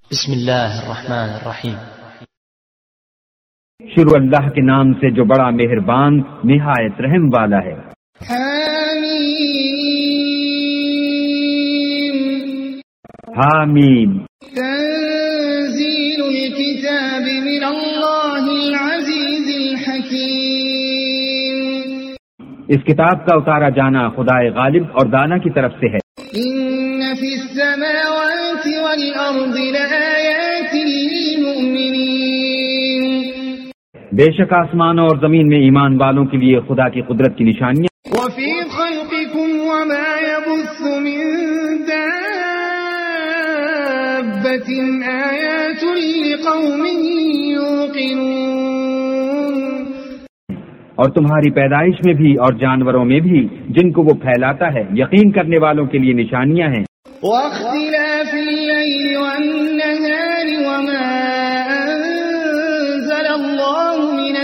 بسم اللہ الرحمن الرحیم. شروع اللہ کے نام سے جو بڑا مہربان نہایت رحم والا ہے. حامیم. تنزیل الکتاب من اللہ العزیز الحکیم. اس کتاب کا اتارا جانا خدا غالب اور دانا کی طرف سے ہے. ان فی السماوات والارض لآیات للمؤمنین. بے شک آسمانوں اور زمین میں ایمان والوں کے لیے خدا کی قدرت کی نشانیاں. وفی خلقکم وما يبث من دابة آیات لقوم یوقنون. اور تمہاری پیدائش میں بھی اور جانوروں میں بھی جن کو وہ پھیلاتا ہے یقین کرنے والوں کے لیے نشانیاں ہیں. واختلاف الليل والنهار وما أنزل الله من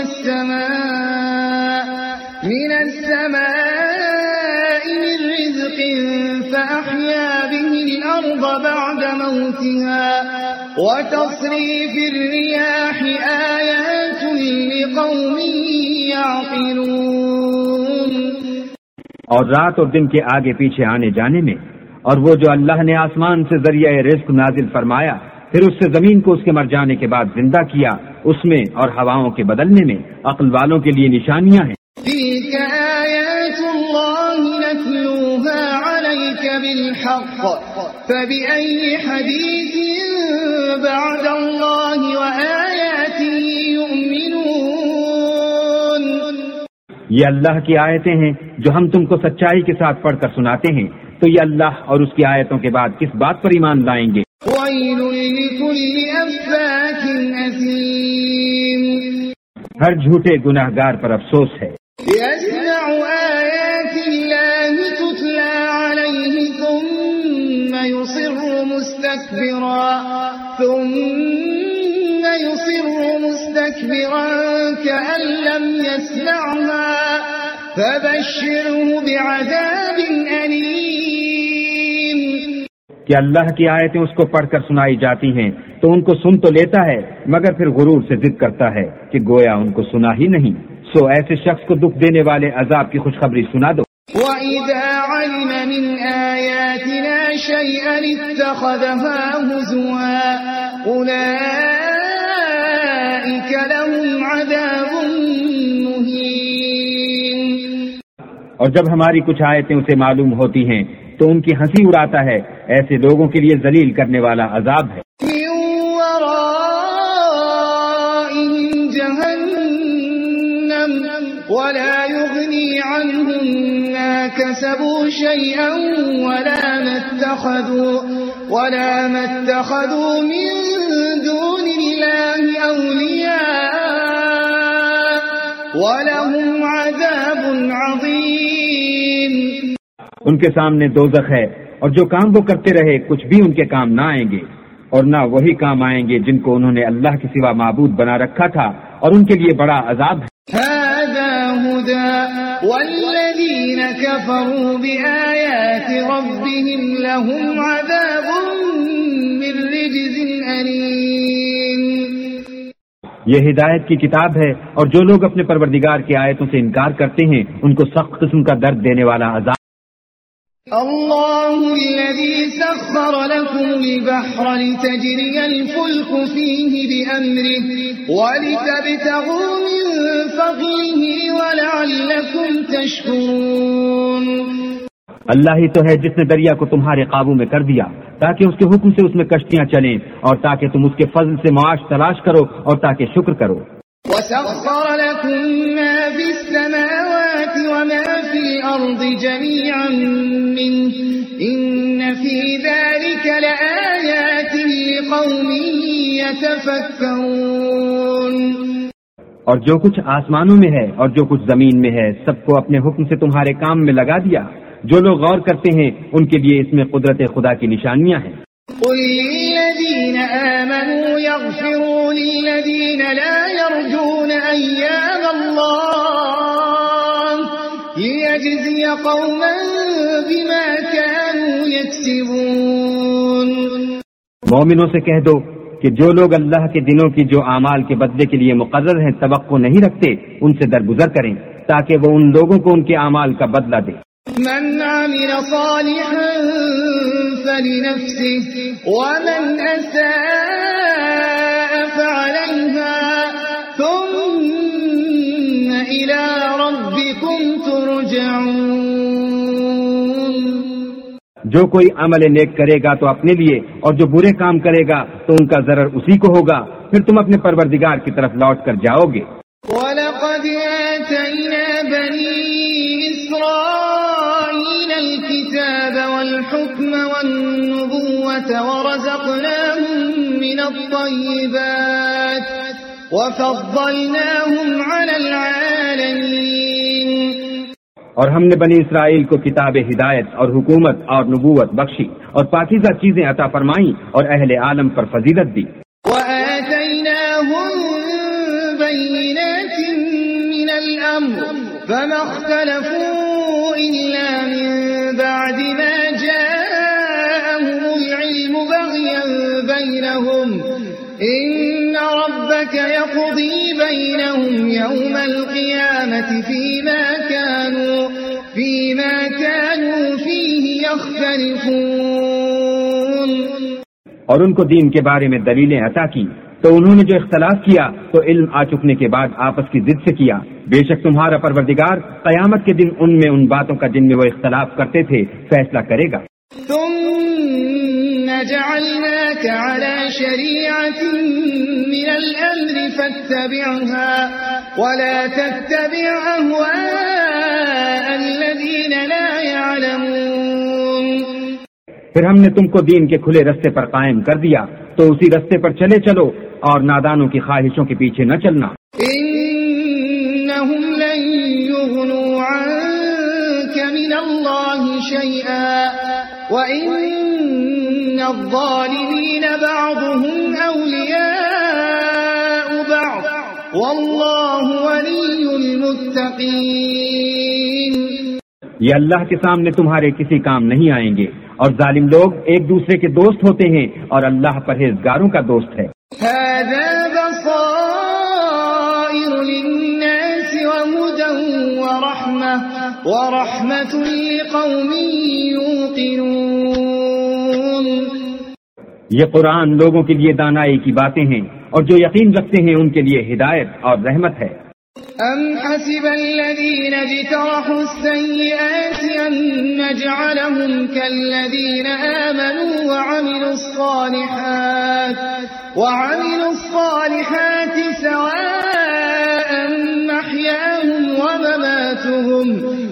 السماء من رزق فأحيا به الأرض بعد موتها وتصريف الرياح آيات لقوم يعقلون. اور رات اور دن کے آگے پیچھے آنے جانے میں، اور وہ جو اللہ نے آسمان سے ذریعہ رزق نازل فرمایا پھر اس سے زمین کو اس کے مر جانے کے بعد زندہ کیا، اس میں اور ہواؤں کے بدلنے میں عقل والوں کے لیے نشانیاں ہیں. تلك آیات اللہ نتلوها علیک بالحق فبأي حدیث بعد اللہ وآیاته یؤمنون. یہ اللہ کی آیتیں ہیں جو ہم تم کو سچائی کے ساتھ پڑھ کر سناتے ہیں، تو یہ اللہ اور اس کی آیتوں کے بعد کس بات پر ایمان لائیں گے. ویل لکل افاک اثیم. ہر جھوٹے گناہ گار پر افسوس ہے. یسمع آیات اللہ تتلی علیہ ثم يصر مستكبرا كأن لم يسمعها فبشره بعذاب أليم. کہ اللہ کی آیتیں اس کو پڑھ کر سنائی جاتی ہیں تو ان کو سن تو لیتا ہے مگر پھر غرور سے ضد کرتا ہے کہ گویا ان کو سنا ہی نہیں. سو ایسے شخص کو دکھ دینے والے عذاب کی خوشخبری سنا دو. وَإِذَا عَلِمَ مِنْ آيَاتِنَا شَيْئًا اتَّخَذَهَا هُزُوًا أُولَئِكَ لَهُمْ عَذَابٌ مُهِينٌ. اور جب ہماری کچھ آیتیں اسے معلوم ہوتی ہیں تو ان کی ہنسی اڑاتا ہے، ایسے لوگوں کے لیے ذلیل کرنے والا عذاب ہے. مِنْ وَرَائِهِمْ جَهَنَّمُ وَلَا يُغْنِي عَنْهُمْ مَا كَسَبُوا شَيْئًا وَلَا مَا اتَّخَذُوا مِنْ دُونِ اللَّهِ أَوْلِيَاءَ وَلَهُمْ عَذَابٌ عَظِيمٌ. ان کے سامنے دوزخ ہے، اور جو کام وہ کرتے رہے کچھ بھی ان کے کام نہ آئیں گے، اور نہ وہی کام آئیں گے جن کو انہوں نے اللہ کے سوا معبود بنا رکھا تھا، اور ان کے لیے بڑا عذاب ہے. هذا هدى والذين كفروا بآيات ربهم لهم عذاب من رجز أليم. یہ ہدایت کی کتاب ہے، اور جو لوگ اپنے پروردگار کی آیتوں سے انکار کرتے ہیں ان کو سخت قسم کا درد دینے والا عذاب. الله الذي سخر لكم البحر لتجري الفلك فيه بأمره ولتبتغوا من فضله ولعلكم تشكرون. اللہ ہی تو ہے جس نے دریا کو تمہارے قابو میں کر دیا تاکہ اس کے حکم سے اس میں کشتیاں چلیں، اور تاکہ تم اس کے فضل سے معاش تلاش کرو اور تاکہ شکر کرو. وَسَخَّرَ لَكُم مَّا فِي السَّمَاوَاتِ وَمَا فِي الْأَرْضِ جَمِيعًا مِّنْهُ إِنَّ فِي ذَلِكَ لَآيَاتٍ لِقَوْمٍ يَتَفَكَّرُونَ. اور جو کچھ آسمانوں میں ہے اور جو کچھ زمین میں ہے سب کو اپنے حکم سے تمہارے کام میں لگا دیا. جو لوگ غور کرتے ہیں ان کے لیے اس میں قدرت خدا کی نشانیاں ہیں. قل للذین آمنوا یغفروا للذین لا یرجون ایام اللہ لیجزی قوما بما كانوا یکسبون. مومنوں سے کہہ دو کہ جو لوگ اللہ کے دنوں کی جو اعمال کے بدلے کے لیے مقرر ہیں توقع نہیں رکھتے ان سے درگزر کریں تاکہ وہ ان لوگوں کو ان کے اعمال کا بدلہ دے۔ من عمل صالحا فلنفسه ومن أساء فعليها ثم إلى ربكم ترجعون۔ جو کوئی عمل نیک کرے گا تو اپنے لیے اور جو برے کام کرے گا تو ان کا ضرر اسی کو ہوگا، پھر تم اپنے پروردگار کی طرف لوٹ کر جاؤ گے۔ وَلَقَدْ آتَيْنَا بَنِي إِسْرَائِيلَ الْكِتَابَ وَالْحُكْمَ وَالنُّبُوَّةَ وَرَزَقْنَاهُم مِّنَ الطَّيِّبَاتِ وَفَضَّلْنَاهُمْ عَلَى الْعَالَمِينَ۔ اور ہم نے بنی اسرائیل کو کتاب ہدایت اور حکومت اور نبوت بخشی اور پاکیزہ چیزیں عطا فرمائیں اور اہل عالم پر فضیلت دی۔ وَآتَيْنَاهُمْ بَيِّنَاتٍ مِّنَ الْأَمْرِ فَمَا اخْتَلَفُوا إِلَّا مِن بَعْدِ مَا جَاءَهُمُ الْعِلْمُ بَغْيًا بَيْنَهُمْ إِنَّ رَبَّكَ يَقْضِي بَيْنَهُمْ يَوْمَ الْقِيَامَةِ فِيمَا كَانُوا فِيهِ يَخْتَلِفُونَ۔ اور ان کو دین کے بارے میں دلیلیں عطا کی تو انہوں نے جو اختلاف کیا تو علم آ چکنے کے بعد آپس کی ضد سے کیا۔ بے شک تمہارا پروردگار قیامت کے دن ان میں ان باتوں کا جن میں وہ اختلاف کرتے تھے فیصلہ کرے گا۔ ثم جعلناك على شريعة من الأمر فاتبعها ولا تتبع أهواء الذين لا يعلمون۔ پھر ہم نے تم کو دین کے کھلے رستے پر قائم کر دیا تو اسی رستے پر چلے چلو اور نادانوں کی خواہشوں کے پیچھے نہ چلنا۔ إنهم لن يغنوا عنك من الله شيئا وإن الظالمين بعضهم أولياء بعض والله ولي المتقين۔ یہ اللہ کے سامنے تمہارے کسی کام نہیں آئیں گے اور ظالم لوگ ایک دوسرے کے دوست ہوتے ہیں اور اللہ پرہیزگاروں کا دوست ہے۔ هذا بصائر للناس وهدى ورحمة لقوم يوقنون۔ یہ قرآن لوگوں کے لیے دانائی کی باتیں ہیں اور جو یقین رکھتے ہیں ان کے لیے ہدایت اور رحمت ہے۔ أم حسب الذين اجترحوا السيئات أن نجعلهم كالذين آمنوا وعملوا الصالحات سواء محياهم ومماتهم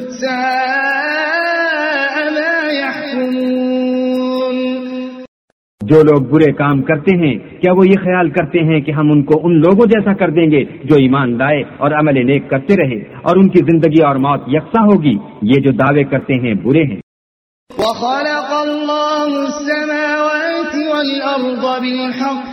ساء ما يحكمون۔ جو لوگ برے کام کرتے ہیں کیا وہ یہ خیال کرتے ہیں کہ ہم ان کو ان لوگوں جیسا کر دیں گے جو ایمان لائے اور عمل نیک کرتے رہے اور ان کی زندگی اور موت یکساں ہوگی؟ یہ جو دعوے کرتے ہیں برے ہیں۔ وَخَلَقَ اللَّهُ السَّمَاوَاتِ وَالْأَرْضَ بِالْحَقِّ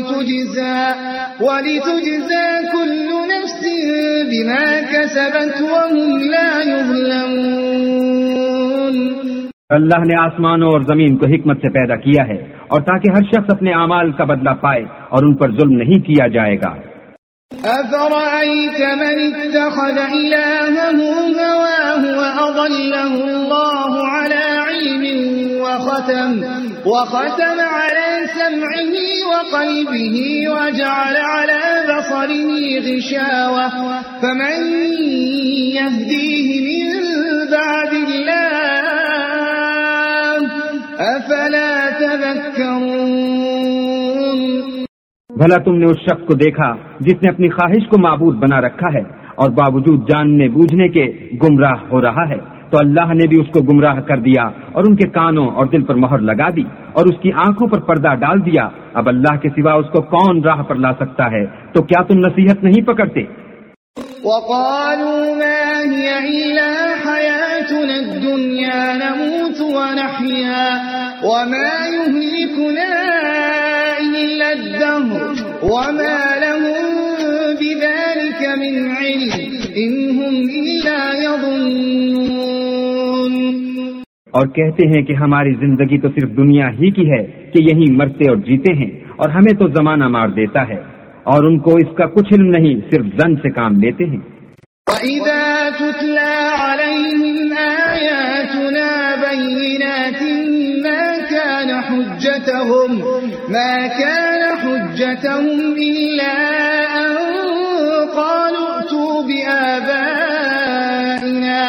وَلِتُجْزَى كُلُّ نَفْسٍ بِمَا كَسَبَتْ وَهُمْ لَا يُظْلَمُونَ۔ اللہ نے آسمانوں اور زمین کو حکمت سے پیدا کیا ہے اور تاکہ ہر شخص اپنے اعمال کا بدلہ پائے اور ان پر ظلم نہیں کیا جائے گا۔ أَفَرَأَيْتَ مَنِ اتَّخَذَ إِلَٰهَهُ هَوَاهُ وَأَضَلَّهُ اللَّهُ عَلَىٰ عِلْمٍ وختم على سمعه وقلبه وجعل على بصره غشاوة فمن يهديه من بعد الله أفلا تذكرون۔ بھلا تم نے اس شخص کو دیکھا جس نے اپنی خواہش کو معبود بنا رکھا ہے اور باوجود جاننے بوجھنے کے گمراہ ہو رہا ہے، تو اللہ نے بھی اس کو گمراہ کر دیا اور ان کے کانوں اور دل پر مہر لگا دی اور اس کی آنکھوں پر پردہ ڈال دیا۔ اب اللہ کے سوا اس کو کون راہ پر لا سکتا ہے؟ تو کیا تم نصیحت نہیں پکڑتے؟ وَقَالُوا مَا هِيَ إِلَّا حَيَاتُنَا الدُّنْيَا نَمُوتُ وَنَحْيَا وَمَا يُهْلِكُنَا إِلَّا الدَّهْرُ وَمَا لَهُم بِذَلِكَ مِنْ عِلْمٍ إِنْ هُمْ إِلَّا يَظُنُّونَ۔ اور کہتے ہیں کہ ہماری زندگی تو صرف دنیا ہی کی ہے، کہ یہیں مرتے اور جیتے ہیں اور ہمیں تو زمانہ مار دیتا ہے، اور ان کو اس کا کچھ علم نہیں، صرف ظن سے کام لیتے ہیں۔ وَإِذَا تُتْلَى عَلَيْهِمْ آيَاتُنَا بَيِّنَاتٍ مَا كَانَ حُجَّتَهُمْ إِلَّا أَن قَالُوا ائْتُوا بِآبَائِنَا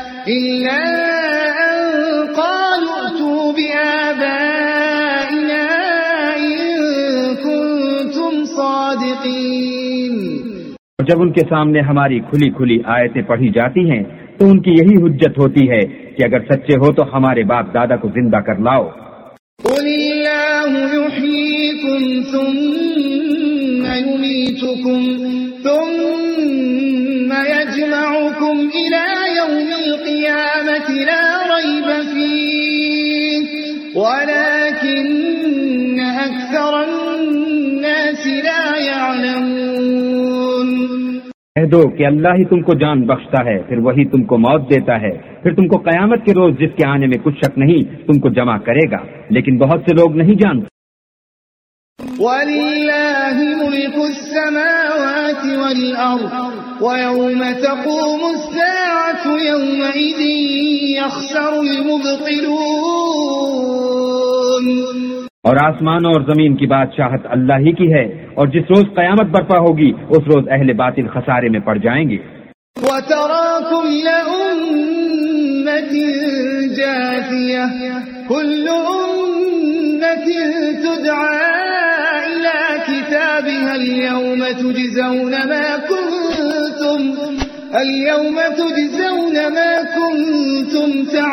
إِن كُنتُمْ صَادِقِينَ۔ اور جب ان کے سامنے ہماری کھلی کھلی آیتیں پڑھی جاتی ہیں تو ان کی یہی حجت ہوتی ہے کہ اگر سچے ہو تو ہمارے باپ دادا کو زندہ کر لاؤ۔ قُلِ اللَّهُ يُحْيِيكُمْ ثُمَّ يُمِيتُكُمْ ثُمَّ يَجْمَعُكُمْ إِلَى يَوْمِ الْقِيَامَةِ لَا رَيْبَ فِيهِ وَلَكِنَّ أَكْثَرَ النَّاسِ لَا يَعْلَمُونَ۔ کہہ دو کہ اللہ ہی تم کو جان بخشتا ہے، پھر وہی تم کو موت دیتا ہے، پھر تم کو قیامت کے روز جس کے آنے میں کچھ شک نہیں تم کو جمع کرے گا، لیکن بہت سے لوگ نہیں جانتے۔ وَلِلَّهِ مُلْكُ السَّمَاوَاتِ وَالْأَرْضِ وَيَوْمَ تَقُومُ السَّاعَةُ يَوْمَئِذٍ يَخْسَرُ الْمُبْطِلُونَ۔ اور آسمانوں اور زمین کی بادشاہت اللہ ہی کی ہے، اور جس روز قیامت برپا ہوگی اس روز اہل باطل خسارے میں پڑ جائیں گے۔ وَتَرَى كُلَّ أُمَّةٍ جَاثِيَةً كُلُّ أُمَّةٍ تُدْعَى إِلَى كِتَابِهَا الْيَوْمَ تُجْزَوْنَ مَا كُنتُمْ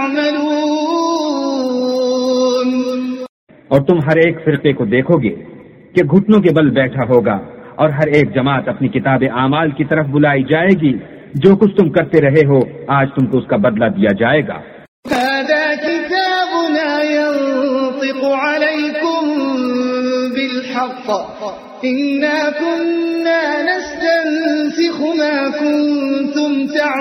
تَعْمَلُونَ۔ اور تم ہر ایک فرقے کو دیکھو گے کہ گھٹنوں کے بل بیٹھا ہوگا، اور ہر ایک جماعت اپنی کتاب اعمال کی طرف بلائی جائے گی، جو کچھ تم کرتے رہے ہو آج تم کو اس کا بدلہ دیا جائے گا۔ هذا كتابنا ينطق عليكم بالحق إنا كنا نستنسخ ما كنتم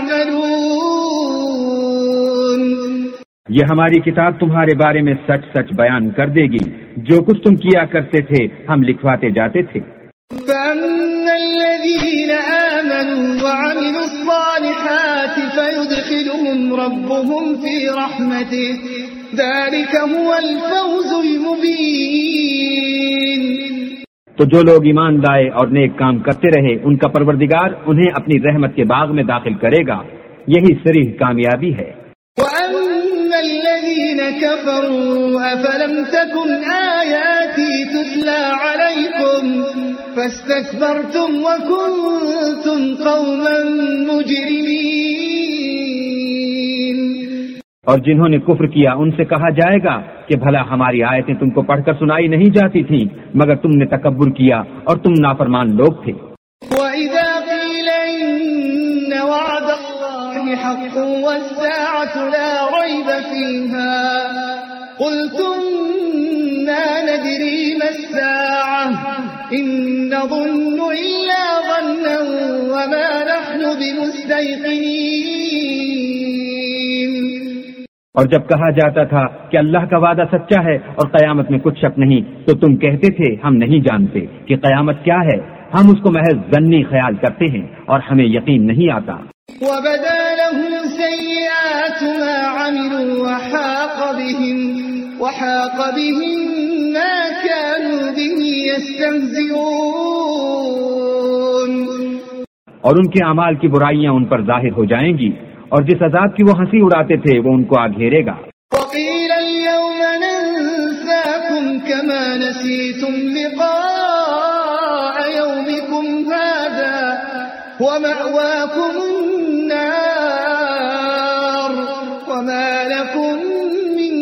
تعملون۔ یہ ہماری کتاب تمہارے بارے میں سچ سچ بیان کر دے گی، جو کچھ تم کیا کرتے تھے ہم لکھواتے جاتے تھے۔ فَأَمَّا الَّذِينَ آمَنُوا وَعَمِلُوا الصَّالِحَاتِ فَيُدْخِلُهُمْ رَبُّهُمْ فِي رَحْمَتِهِ ذَلِكَ هُوَ الْفَوْزُ الْمُبِينُ۔ تو جو لوگ ایمان لائے اور نیک کام کرتے رہے ان کا پروردگار انہیں اپنی رحمت کے باغ میں داخل کرے گا، یہی صریح کامیابی ہے۔ وَأَمَّا الَّذِينَ كَفَرُوا أَفَلَمْ تَكُنْ آيَاتِي تُتْلَى عَلَيْكُمْ فَاسْتَكْبَرْتُمْ وَكُنْتُمْ قَوْمًا مُجْرِمِينَ۔ اور جنہوں نے کفر کیا ان سے کہا جائے گا کہ بھلا ہماری آیتیں تم کو پڑھ کر سنائی نہیں جاتی تھیں، مگر تم نے تکبر کیا اور تم نافرمان لوگ تھے۔ وَإِذَا قِيلَ إِنَّ وَعْدَ اللَّهِ حَقٌّ وَالسَّاعَةُ لَا رَيْبَ فِيهَا قُلْتُمْ مَا نَدْرِي مَا السَّاعَةُ إِن نَّظُنُّ إِلَّا ظَنًّا وَمَا نَحْنُ بِمُسْتَيْقِنِينَ۔ اور جب کہا جاتا تھا کہ اللہ کا وعدہ سچا ہے اور قیامت میں کچھ شک نہیں، تو تم کہتے تھے ہم نہیں جانتے کہ قیامت کیا ہے، ہم اس کو محض ظنی خیال کرتے ہیں اور ہمیں یقین نہیں آتا۔ وَبَدَا لَهُمْ سَيِّئَاتُ مَا عَمِلُوا وَحَاقَ بِهِم مَّا كَانُوا بِهِ يَسْتَهْزِئُونَ۔ اور ان کے اعمال کی برائیاں ان پر ظاہر ہو جائیں گی، اور جس عذاب کی وہ ہنسی اڑاتے تھے وہ ان کو آ گھیرے گا۔ وَقِيلَ الْيَوْمَ نَنسَاكُمْ كَمَا نَسِيتُمْ لِقَاءَ يَوْمِكُمْ هَٰذَا وَمَأْوَاكُمُ النَّارُ وَمَا لَكُمْ مِن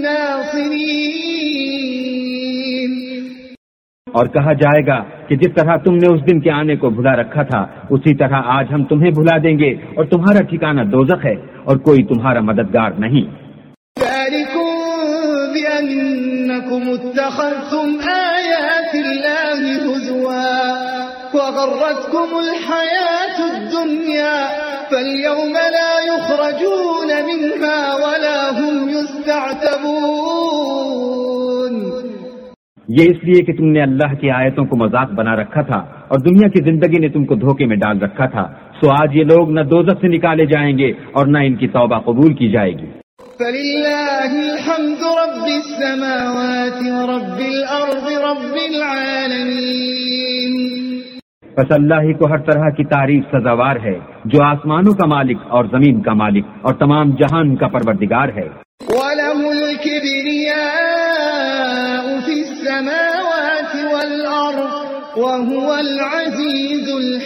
نَّاصِرِينَ۔ اور کہا جائے گا کہ جس طرح تم نے اس دن کے آنے کو بھلا رکھا تھا اسی طرح آج ہم تمہیں بھلا دیں گے، اور تمہارا ٹھکانہ دوزخ ہے اور کوئی تمہارا مددگار نہیں۔ ذَلِكُمْ بِأَنَّكُمُ اتَّخَذْتُمْ آيَاتِ اللَّهِ هُزُوًا وَغَرَّتْكُمُ الْحَيَاةُ الدُّنْيَا فَالْيَوْمَ لَا يُخْرَجُونَ مِنْهَا وَلَا هُمْ يُسْتَعْتَبُونَ۔ یہ اس لیے کہ تم نے اللہ کی آیتوں کو مذاق بنا رکھا تھا اور دنیا کی زندگی نے تم کو دھوکے میں ڈال رکھا تھا، سو آج یہ لوگ نہ دوزخ سے نکالے جائیں گے اور نہ ان کی توبہ قبول کی جائے گی۔ فَلِلَّهِ الْحَمْدُ رَبِّ السَّمَاوَاتِ وَرَبِّ الْأَرْضِ رَبِّ الْعَالَمِينَ۔ بس اللہ ہی کو ہر طرح کی تعریف سزاوار ہے، جو آسمانوں کا مالک اور زمین کا مالک اور تمام جہان کا پروردگار ہے۔ وَلَهُ الْكِبْرِيَاءُ فِي السَّمَاوَاتِ وَالْأَرْضِ وَهُوَ الْعَزِيزُ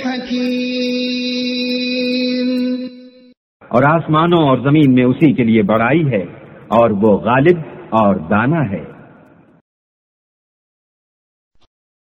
الْحَكِيمُ۔ اور آسمانوں اور زمین میں اسی کے لیے بڑائی ہے اور وہ غالب اور دانا ہے۔